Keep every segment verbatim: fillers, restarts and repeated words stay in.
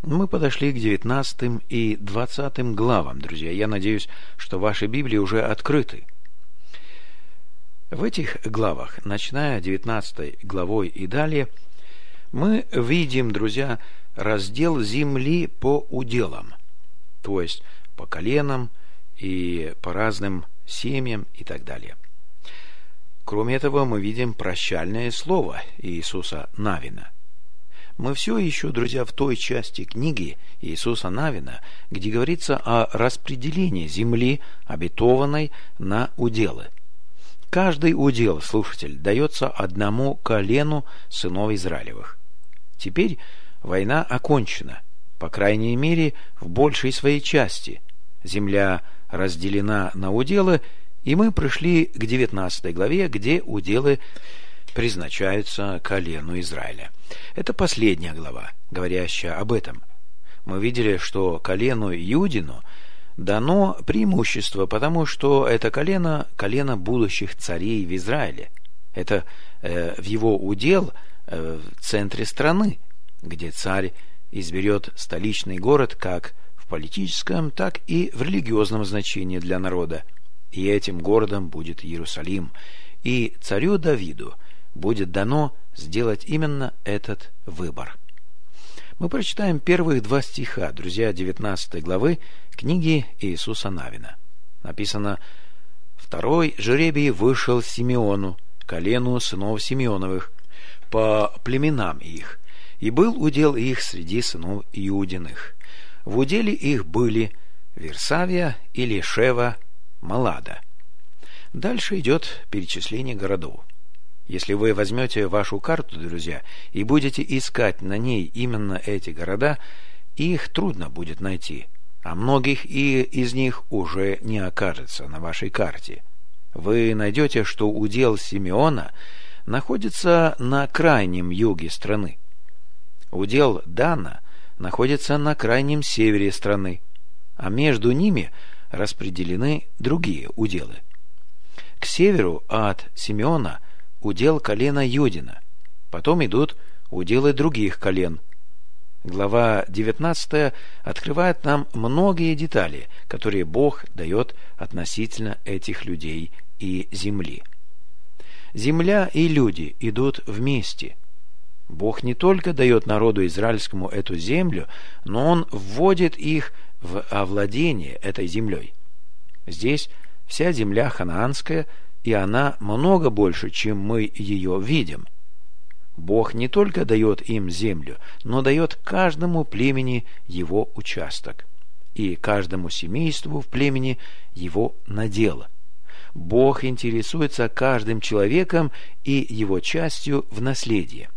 Мы подошли к девятнадцатым и двадцатым главам, друзья. Я надеюсь, что ваши Библии уже открыты. В этих главах, начиная девятнадцатой главой и далее, мы видим, друзья, раздел земли по уделам, то есть по коленам и по разным семьям и так далее. Кроме этого, мы видим прощальное слово Иисуса Навина. Мы все еще, друзья, в той части книги Иисуса Навина, где говорится о распределении земли, обетованной на уделы. Каждый удел, слушатель, дается одному колену сынов Израилевых. Теперь война окончена, по крайней мере, в большей своей части. Земля разделена на уделы, и мы пришли к девятнадцатой главе, где уделы призначаются колену Израиля. Это последняя глава, говорящая об этом. Мы видели, что колену Иудину дано преимущество, потому что это колено, колено будущих царей в Израиле. Это э, в его удел э, в центре страны, где царь изберет столичный город как в политическом, так и в религиозном значении для народа. И этим городом будет Иерусалим. И царю Давиду будет дано сделать именно этот выбор. Мы прочитаем первых два стиха, друзья, девятнадцатой главы книги Иисуса Навина. Написано: «Второй жребий вышел Симеону, колену сынов Симеоновых, по племенам их, и был удел их среди сынов Иудиных. В уделе их были Версавия, Илишева, Малада». Дальше идет перечисление городов. Если вы возьмете вашу карту, друзья, и будете искать на ней именно эти города, их трудно будет найти, а многих и из них уже не окажется на вашей карте. Вы найдете, что удел Симеона находится на крайнем юге страны. Удел Дана находится на крайнем севере страны, а между ними распределены другие уделы. К северу от Симеона удел колена Юдина, потом идут уделы других колен. Глава девятнадцатая открывает нам многие детали, которые Бог дает относительно этих людей и земли. Земля и люди идут вместе. Бог не только дает народу израильскому эту землю, но Он вводит их в овладение этой землей. Здесь вся земля ханаанская, и она много больше, чем мы ее видим. Бог не только дает им землю, но дает каждому племени его участок, и каждому семейству в племени его надел. Бог интересуется каждым человеком и его частью в наследии.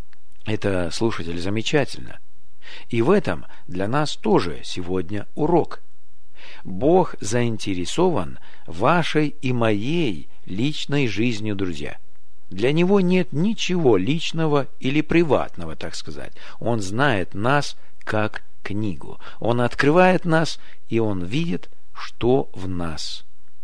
Это, слушатель, замечательно. И в этом для нас тоже сегодня урок. Бог заинтересован вашей и моей личной жизнью, друзья. Для Него нет ничего личного или приватного, так сказать. Он знает нас как книгу. Он открывает нас, и Он видит, что в нас.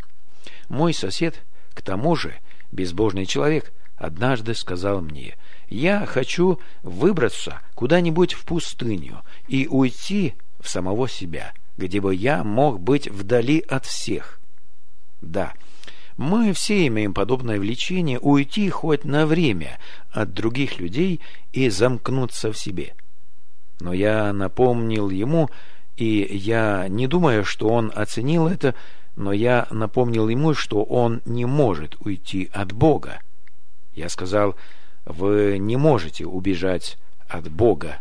Мой сосед, к тому же, безбожный человек, однажды сказал мне: «Я хочу выбраться куда-нибудь в пустыню и уйти в самого себя, где бы я мог быть вдали от всех». Да, мы все имеем подобное влечение уйти хоть на время от других людей и замкнуться в себе. Но я напомнил ему, и я не думаю, что он оценил это, но я напомнил ему, что он не может уйти от Бога. Я сказал: «Вы не можете убежать от Бога.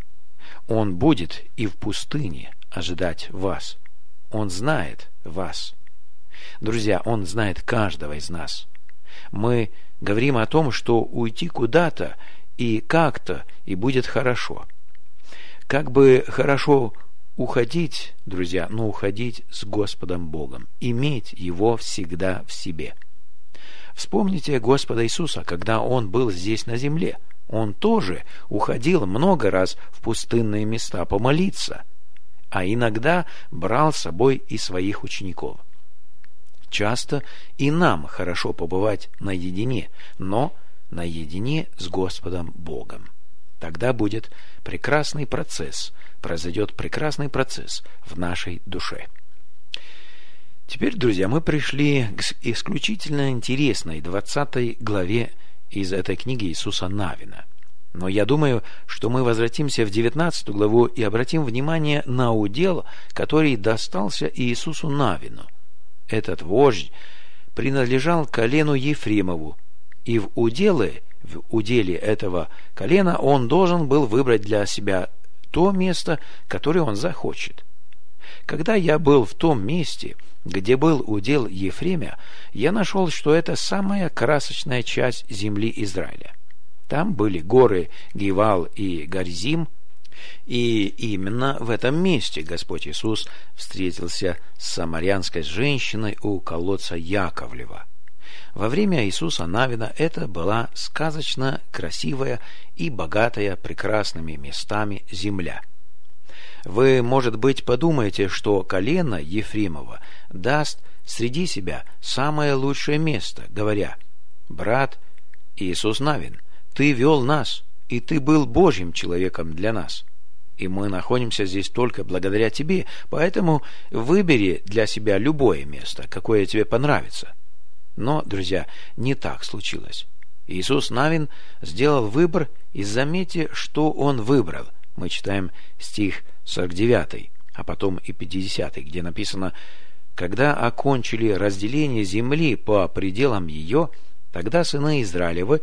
Он будет и в пустыне ожидать вас. Он знает вас». Друзья, Он знает каждого из нас. Мы говорим о том, что уйти куда-то и как-то, и будет хорошо. Как бы хорошо уходить, друзья, но уходить с Господом Богом, иметь Его всегда в себе. Вспомните Господа Иисуса, когда Он был здесь на земле. Он тоже уходил много раз в пустынные места помолиться, а иногда брал с собой и своих учеников. Часто и нам хорошо побывать наедине, но наедине с Господом Богом. Тогда будет прекрасный процесс, произойдет прекрасный процесс в нашей душе. Теперь, друзья, мы пришли к исключительно интересной двадцатой главе из этой книги Иисуса Навина. Но я думаю, что мы возвратимся в девятнадцатую главу и обратим внимание на удел, который достался Иисусу Навину. Этот вождь принадлежал колену Ефремову, и в уделе, в уделе этого колена он должен был выбрать для себя то место, которое он захочет. Когда я был в том месте, где был удел Ефремя, я нашел, что это самая красочная часть земли Израиля. Там были горы Гивал и Гаризим, и именно в этом месте Господь Иисус встретился с самарянской женщиной у колодца Яковлева. Во время Иисуса Навина это была сказочно красивая и богатая прекрасными местами земля. Вы, может быть, подумаете, что колено Ефремова даст среди себя самое лучшее место, говоря: «Брат Иисус Навин, ты вел нас, и ты был Божьим человеком для нас, и мы находимся здесь только благодаря тебе, поэтому выбери для себя любое место, какое тебе понравится». Но, друзья, не так случилось. Иисус Навин сделал выбор, и заметьте, что он выбрал. Мы читаем стих сорок девятый, а потом и пятидесятый, где написано: «Когда окончили разделение земли по пределам ее, тогда сыны Израилевы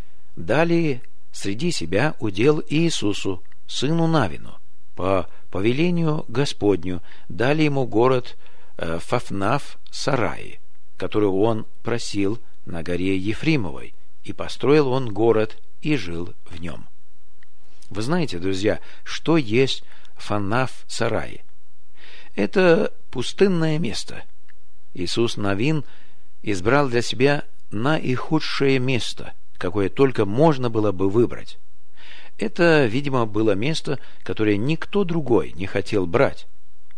дали среди себя удел Иисусу, сыну Навину, по повелению Господню, дали ему город э, Фафнав-Сараи, которого он просил на горе Ефремовой, и построил он город и жил в нем». Вы знаете, друзья, что есть Фафнав-Сараи? Это пустынное место. Иисус Навин избрал для себя наихудшее место, какое только можно было бы выбрать. Это, видимо, было место, которое никто другой не хотел брать.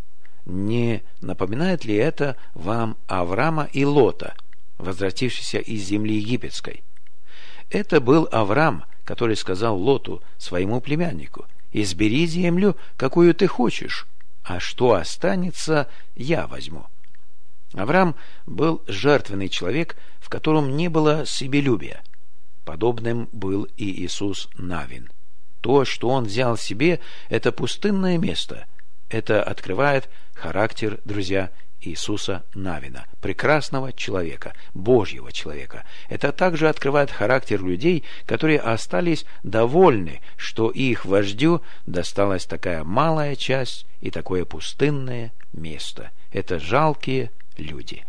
Не напоминает ли это вам Авраама и Лота, возвратившихся из земли египетской? Это был Авраам, который сказал Лоту, своему племяннику: «Избери землю, какую ты хочешь, а что останется, я возьму». Авраам был жертвенный человек, в котором не было себелюбия. Подобным был и Иисус Навин. То, что он взял себе, это пустынное место. Это открывает характер, друзья, Иисуса Навина, прекрасного человека, Божьего человека. Это также открывает характер людей, которые остались довольны, что их вождю досталась такая малая часть и такое пустынное место. Это жалкие люди.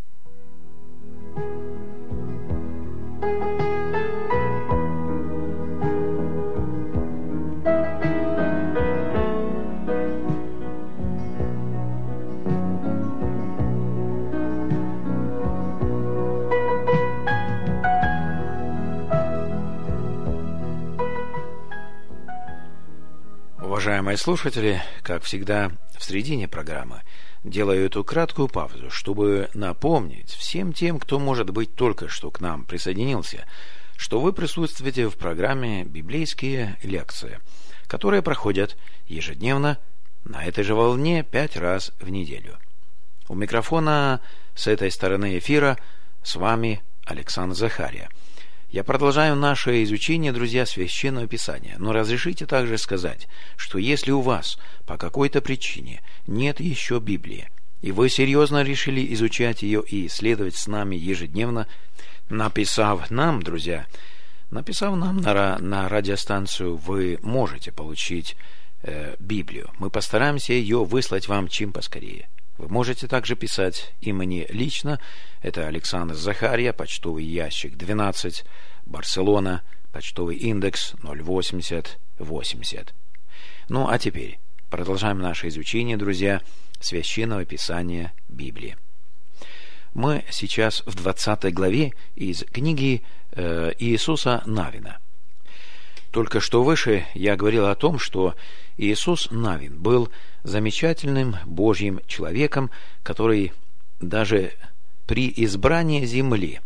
Уважаемые слушатели, как всегда, в середине программы делаю эту краткую паузу, чтобы напомнить всем тем, кто, может быть, только что к нам присоединился, что вы присутствуете в программе «Библейские лекции», которые проходят ежедневно на этой же волне пять раз в неделю. У микрофона с этой стороны эфира с вами Александр Захария. Я продолжаю наше изучение, друзья, Священного Писания, но разрешите также сказать, что если у вас по какой-то причине нет еще Библии, и вы серьезно решили изучать ее и исследовать с нами ежедневно, написав нам, друзья, написав нам на, на радиостанцию, вы можете получить э, Библию. Мы постараемся ее выслать вам чем поскорее. Вы можете также писать и мне лично. Это Александр Захария, почтовый ящик двенадцать, Барселона, почтовый индекс ноль восемьдесят восемьдесят. Ну, а теперь продолжаем наше изучение, друзья, Священного Писания Библии. Мы сейчас в двадцатой главе из книги э, Иисуса Навина. Только что выше я говорил о том, что Иисус Навин был замечательным Божьим человеком, который даже при избрании земли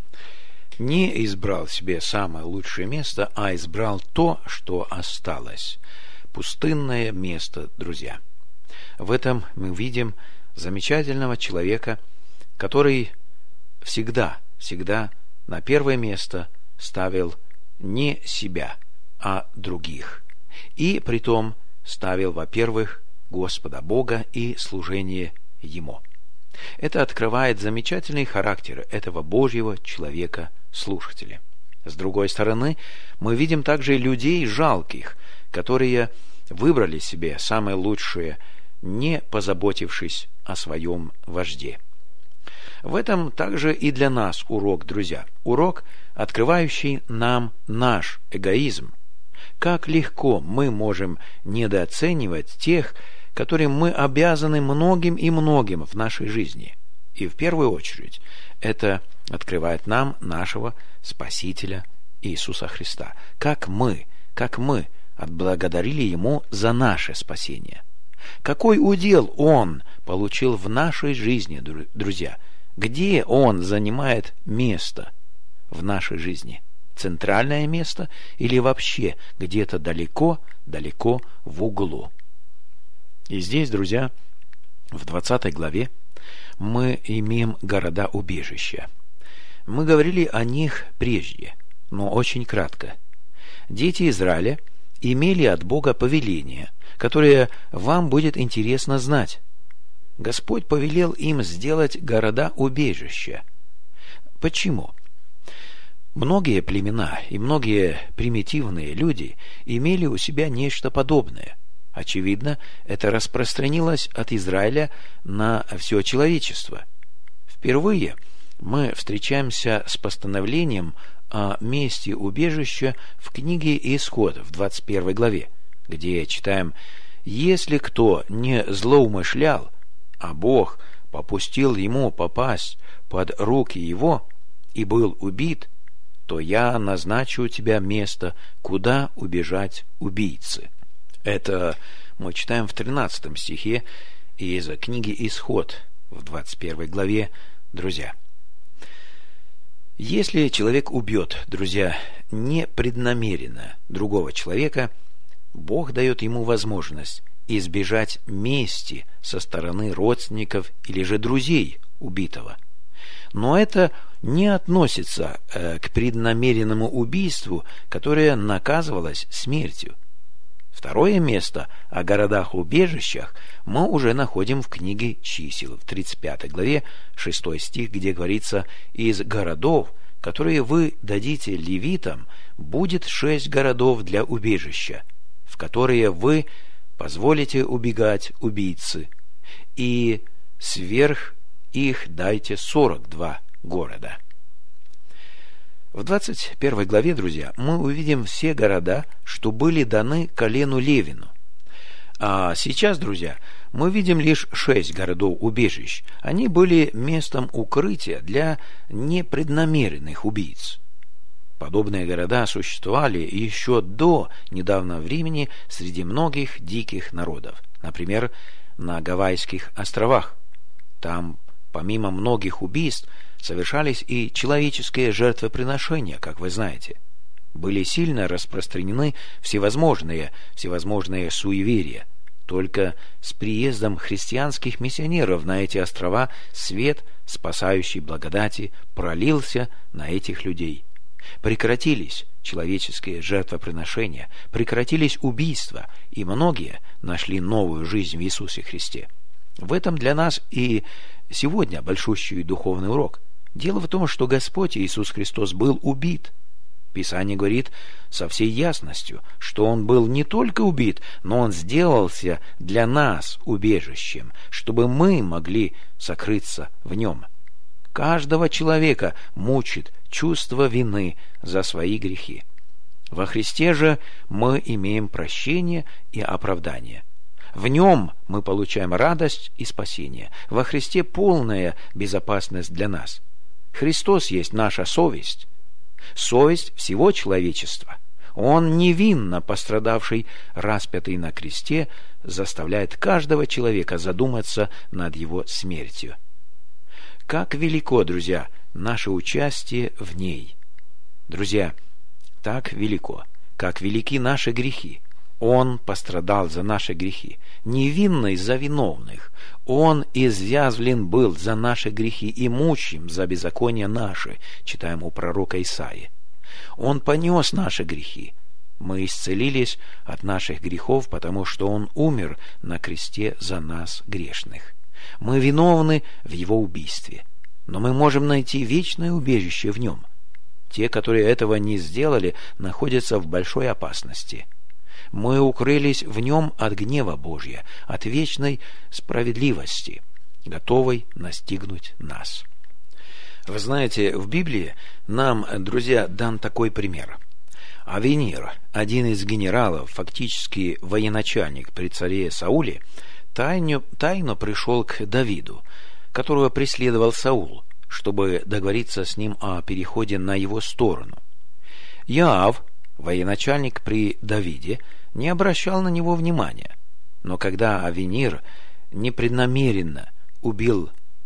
не избрал себе самое лучшее место, а избрал то, что осталось. пустынное место, друзья. В этом мы видим замечательного человека, который всегда, всегда на первое место ставил не себя, а других. И притом ставил, во-первых, Господа Бога и служение Ему. Это открывает замечательный характер этого Божьего человека-слушателя. С другой стороны, мы видим также людей жалких, которые выбрали себе самое лучшее, не позаботившись о своем вожде. В этом также и для нас урок, друзья. Урок, открывающий нам наш эгоизм. Как легко мы можем недооценивать тех, которым мы обязаны многим и многим в нашей жизни. И в первую очередь это открывает нам нашего Спасителя Иисуса Христа. Как мы, как мы отблагодарили Ему за наше спасение. Какой удел Он получил в нашей жизни, друзья? Где Он занимает место в нашей жизни? Центральное место или вообще где-то далеко-далеко в углу? И здесь, друзья, в двадцатой главе мы имеем города-убежища. Мы говорили о них прежде, но очень кратко. Дети Израиля имели от Бога повеление, которое вам будет интересно знать. Господь повелел им сделать города-убежища. Почему? Многие племена и многие примитивные люди имели у себя нечто подобное. Очевидно, это распространилось от Израиля на все человечество. Впервые мы встречаемся с постановлением о месте убежища в книге Исход в двадцать первой главе, где читаем: «Если кто не злоумышлял, а Бог попустил ему попасть под руки его и был убит, то я назначу у тебя место, куда убежать убийцы». Это мы читаем в тринадцатом стихе из книги Исход в двадцать первой главе, друзья. Если человек убьет, друзья, непреднамеренно другого человека, Бог дает ему возможность избежать мести со стороны родственников или же друзей убитого. Но это не относится э, к преднамеренному убийству, которое наказывалось смертью. Второе место о городах-убежищах мы уже находим в книге Чисел, в тридцать пятой главе, шестой стих, где говорится: «Из городов, которые вы дадите левитам, будет шесть городов для убежища, в которые вы позволите убегать убийцы, и сверх их дайте сорок два города». В двадцать первой главе, друзья, мы увидим все города, что были даны колену Левину. А сейчас, друзья, мы видим лишь шесть городов-убежищ. Они были местом укрытия для непреднамеренных убийц. Подобные города существовали еще до недавнего времени среди многих диких народов. Например, на Гавайских островах. Там, помимо многих убийств, совершались и человеческие жертвоприношения, как вы знаете. Были сильно распространены всевозможные, всевозможные суеверия. Только с приездом христианских миссионеров на эти острова свет спасающей благодати пролился на этих людей. Прекратились человеческие жертвоприношения, прекратились убийства, и многие нашли новую жизнь в Иисусе Христе. В этом для нас и сегодня большущий духовный урок. Дело в том, что Господь Иисус Христос был убит. Писание говорит со всей ясностью, что Он был не только убит, но Он сделался для нас убежищем, чтобы мы могли сокрыться в Нем. Каждого человека мучит чувство вины за свои грехи. Во Христе же мы имеем прощение и оправдание. В Нем мы получаем радость и спасение. Во Христе полная безопасность для нас. Христос есть наша совесть. Совесть всего человечества. Он, невинно пострадавший, распятый на кресте, заставляет каждого человека задуматься над его смертью. Как велико, друзья, наше участие в ней. Друзья, так велико, как велики наши грехи. Он пострадал за наши грехи, невинный за виновных. Он изъязвлен был за наши грехи и мучим за беззакония наши, читаем у пророка Исаии. Он понес наши грехи. Мы исцелились от наших грехов, потому что Он умер на кресте за нас, грешных. Мы виновны в Его убийстве, но мы можем найти вечное убежище в Нем. Те, которые этого не сделали, находятся в большой опасности. Мы укрылись в Нем от гнева Божьего, от вечной справедливости, готовой настигнуть нас. Вы знаете, в Библии нам, друзья, дан такой пример. Авенир, один из генералов, фактически военачальник при царе Сауле, тайно, тайно пришел к Давиду, которого преследовал Саул, чтобы договориться с ним о переходе на его сторону. Иоав, военачальник при Давиде, не обращал на него внимания, но когда Авенир непреднамеренно убил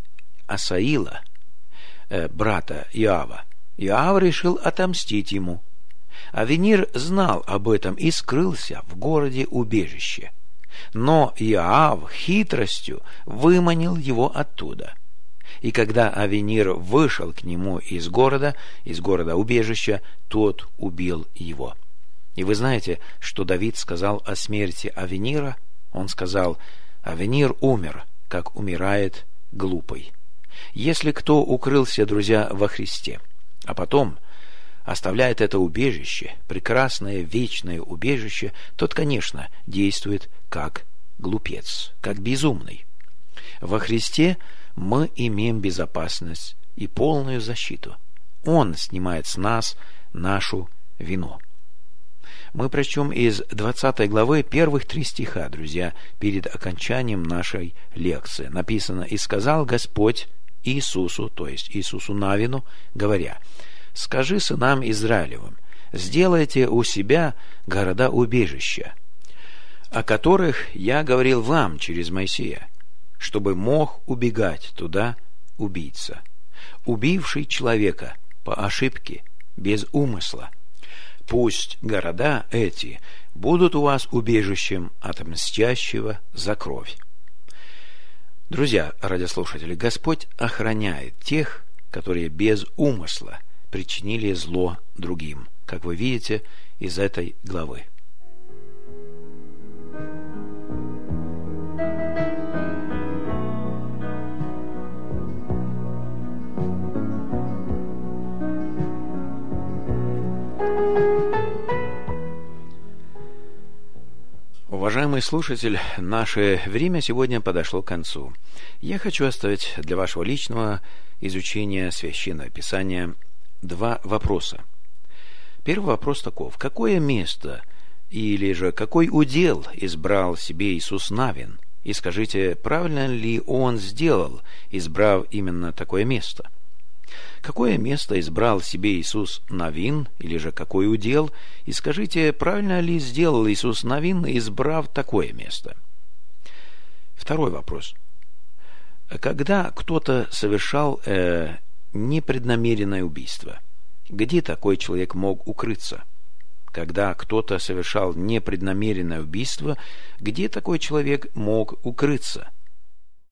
Асаила, э, брата Иоава, Иоав решил отомстить ему. Авенир знал об этом и скрылся в городе-убежище. Но Иоав хитростью выманил его оттуда. И когда Авенир вышел к нему из города, из города-убежища, тот убил его. И вы знаете, что Давид сказал о смерти Авенира? Он сказал: «Авенир умер, как умирает глупый». Если кто укрылся, друзья, во Христе, а потом оставляет это убежище, прекрасное вечное убежище, тот, конечно, действует как глупец, как безумный. Во Христе мы имеем безопасность и полную защиту. Он снимает с нас нашу вину. Мы прочтем из двадцатой главы первых три стиха, друзья, перед окончанием нашей лекции. Написано: «И сказал Господь Иисусу», то есть Иисусу Навину, говоря: «Скажи сынам Израилевым, сделайте у себя города-убежища, о которых я говорил вам через Моисея, чтобы мог убегать туда убийца, убивший человека по ошибке, без умысла. Пусть города эти будут у вас убежищем от мстящего за кровь». Друзья, радиослушатели, Господь охраняет тех, которые без умысла причинили зло другим, как вы видите из этой главы. Уважаемый слушатель, наше время сегодня подошло к концу. Я хочу оставить для вашего личного изучения Священного Писания два вопроса. Первый вопрос таков: какое место или же какой удел избрал себе Иисус Навин? И скажите, правильно ли он сделал, избрав именно такое место? Какое место избрал себе Иисус Навин, или же какой удел? И скажите, правильно ли сделал Иисус Навин, избрав такое место? Второй вопрос. Когда кто-то совершал э, непреднамеренное убийство, где такой человек мог укрыться? Когда кто-то совершал непреднамеренное убийство, где такой человек мог укрыться?